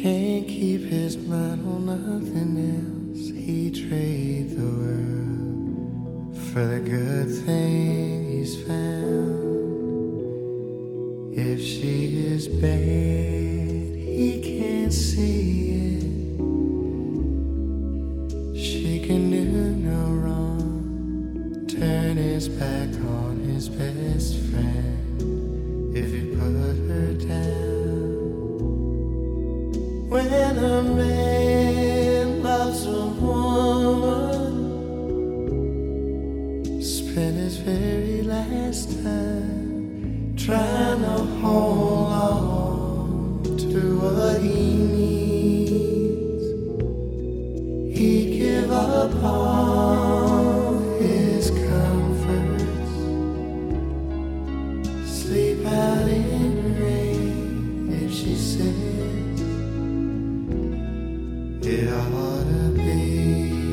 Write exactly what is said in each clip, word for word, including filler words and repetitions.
can't keep his mind on nothing else. He trade the world for the good thing he's found. If she is bad, he can't see it. She can do no wrong. Turn his back on his best friend if you put her down. When a man loves a woman, spend his very last time trying to hold on to what he needs. He'd give up all his comforts, sleep out in the rain if she says it ought to be.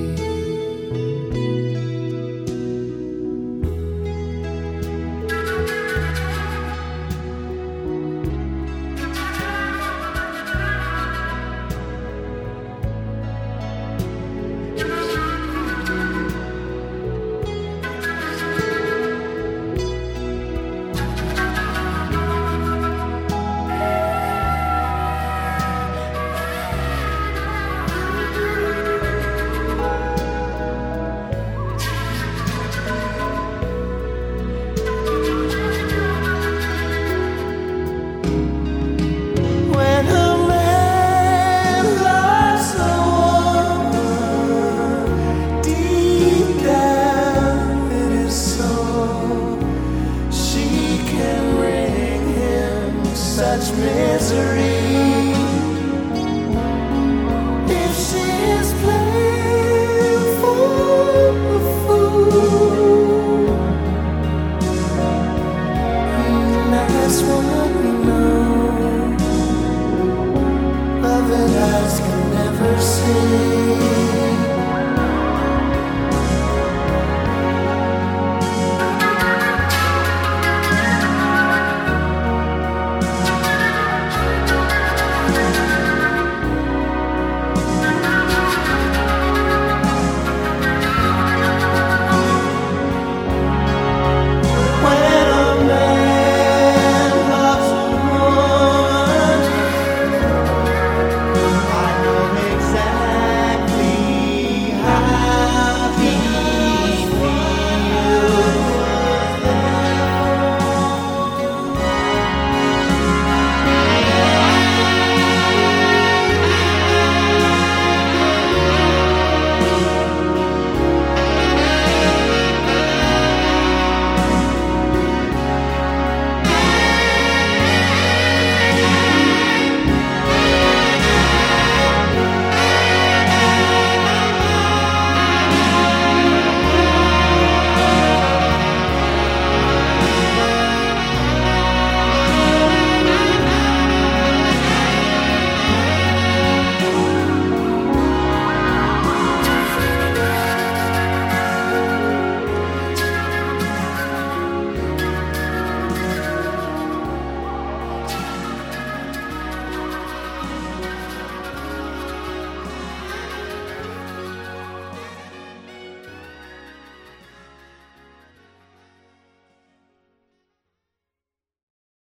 Such misery. If she is playing for a fool, that's what we know. Love and eyes can never see.